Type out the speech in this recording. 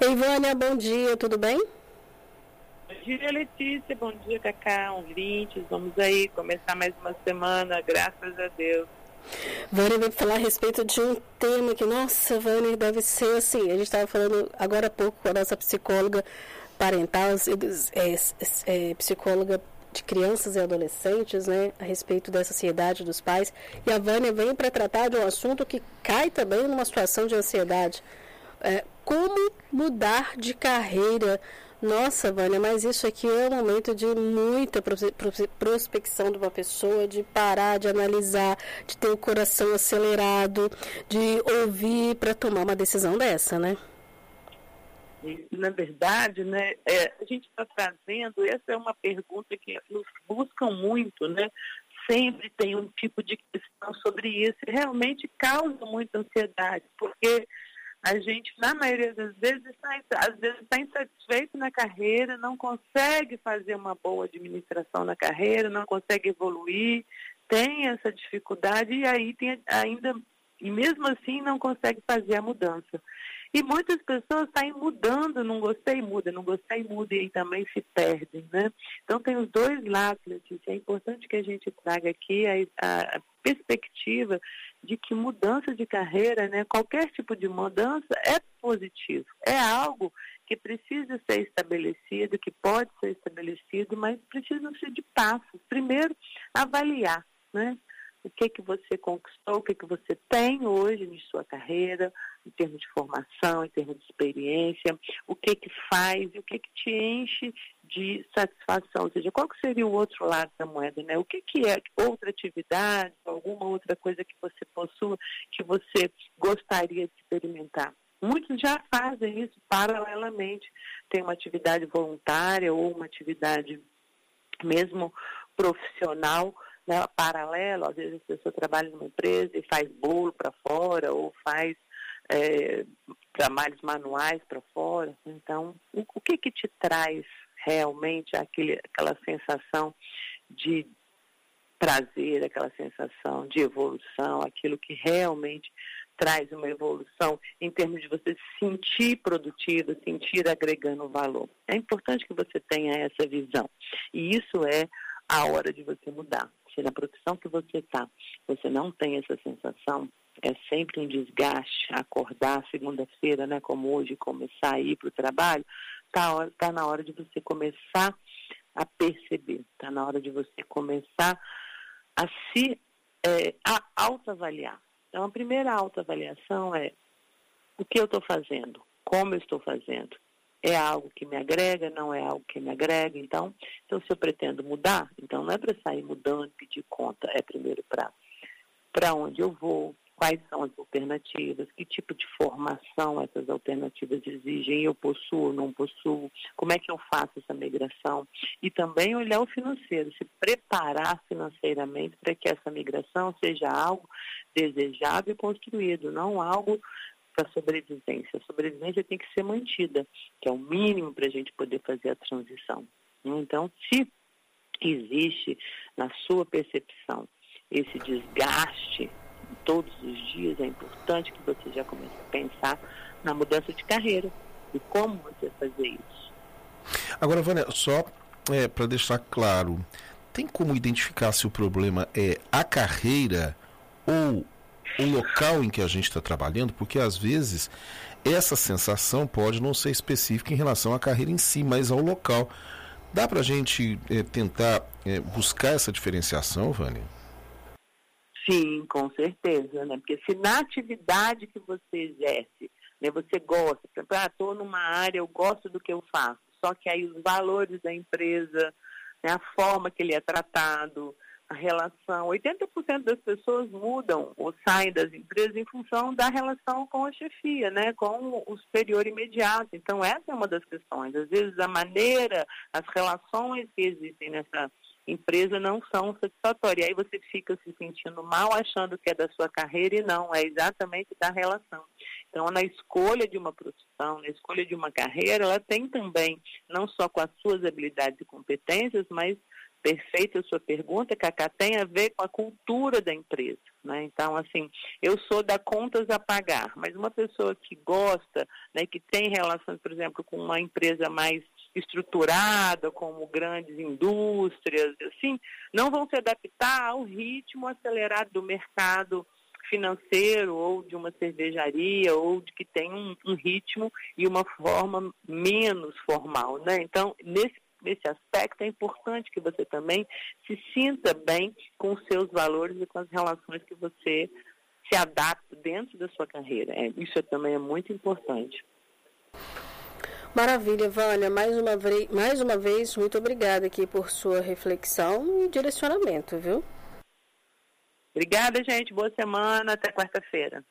Ei, Vânia, bom dia, tudo bem? Bom dia, Letícia. Bom dia, Cacá, ouvintes. Vamos aí começar mais uma semana, graças a Deus. Vânia, vou falar a respeito de um tema que, nossa, Vânia, deve ser assim. A gente estava falando agora há pouco com a nossa psicóloga parental, psicóloga de crianças e adolescentes, né, a respeito dessa ansiedade dos pais. E a Vânia vem para tratar de um assunto que cai também numa situação de ansiedade. Como mudar de carreira? Nossa, Vânia, mas isso aqui é um momento de muita prospecção de uma pessoa, de parar, de analisar, de ter o coração acelerado, de ouvir para tomar uma decisão dessa, né? E, na verdade, né, a gente está trazendo, essa é uma pergunta que nos buscam muito, né? Sempre tem um tipo de questão sobre isso e realmente causa muita ansiedade, porque a gente, na maioria das vezes, está insatisfeito na carreira, não consegue fazer uma boa administração na carreira, não consegue evoluir, tem essa dificuldade e aí e mesmo assim não consegue fazer a mudança. E muitas pessoas saem mudando, não gostei, muda, não gostei, muda, e aí também se perdem, né? Então tem os dois lados, Letícia. É importante que a gente traga aqui a perspectiva de que mudança de carreira, né, qualquer tipo de mudança é positivo, é algo que precisa ser estabelecido, que pode ser estabelecido, mas precisa ser de passos. Primeiro, avaliar, né? O que você conquistou, o que você tem hoje em sua carreira, em termos de formação, em termos de experiência, o que faz e o que te enche de satisfação, ou seja, qual que seria o outro lado da moeda, né? O que é outra atividade, alguma outra coisa que você possua, que você gostaria de experimentar. Muitos já fazem isso paralelamente, tem uma atividade voluntária ou uma atividade mesmo profissional, né, paralelo. Às vezes a pessoa trabalha numa empresa e faz bolo para fora ou faz trabalhos manuais para fora. Então, o que te traz realmente aquela sensação de prazer, aquela sensação de evolução, aquilo que realmente traz uma evolução em termos de você se sentir produtivo, sentir agregando valor. É importante que você tenha essa visão. E isso é a hora de você mudar. Se na profissão que você está, você não tem essa sensação, é sempre um desgaste acordar segunda-feira, né, como hoje, começar a ir para o trabalho, tá na hora de você começar a perceber, está na hora de você começar a a autoavaliar. Então, a primeira autoavaliação é o que eu estou fazendo, como eu estou fazendo. É algo que me agrega, não é algo que me agrega. Então se eu pretendo mudar, então não é para sair mudando, pedir conta, é primeiro para onde eu vou, quais são as alternativas, que tipo de formação essas alternativas exigem, eu possuo ou não possuo, como é que eu faço essa migração. E também olhar o financeiro, se preparar financeiramente para que essa migração seja algo desejável e construído, não algo para sobrevivência. A sobrevivência tem que ser mantida, que é o mínimo para a gente poder fazer a transição. Então, se existe na sua percepção esse desgaste todos os dias, é importante que você já comece a pensar na mudança de carreira e como você fazer isso. Agora, Vânia, só para deixar claro, tem como identificar se o problema é a carreira ou o local em que a gente está trabalhando? Porque às vezes essa sensação pode não ser específica em relação à carreira em si, mas ao local. Dá para a gente tentar buscar essa diferenciação, Vânia? Sim, com certeza, né? Porque se na atividade que você exerce, né, você gosta, por exemplo, estou numa área, eu gosto do que eu faço, só que aí os valores da empresa, né, a forma que ele é tratado, a relação, 80% das pessoas mudam ou saem das empresas em função da relação com a chefia, né, com o superior imediato. Então essa é uma das questões. Às vezes a maneira, as relações que existem nessa empresa não são satisfatórias. Aí você fica se sentindo mal, achando que é da sua carreira, e não, é exatamente da relação. Então, na escolha de uma profissão, na escolha de uma carreira, ela tem também, não só com as suas habilidades e competências, mas perfeita a sua pergunta, Cacá, tem a ver com a cultura da empresa, né? Então, assim, eu sou da contas a pagar, mas uma pessoa que gosta, né, que tem relações, por exemplo, com uma empresa mais estruturada, como grandes indústrias, assim, não vão se adaptar ao ritmo acelerado do mercado financeiro ou de uma cervejaria ou de que tem um ritmo e uma forma menos formal, né? Então, nesse aspecto é importante que você também se sinta bem com os seus valores e com as relações que você se adapta dentro da sua carreira. Isso também é muito importante. Maravilha, Vânia. Mais uma vez, muito obrigada aqui por sua reflexão e direcionamento, viu? Obrigada, gente. Boa semana. Até quarta-feira.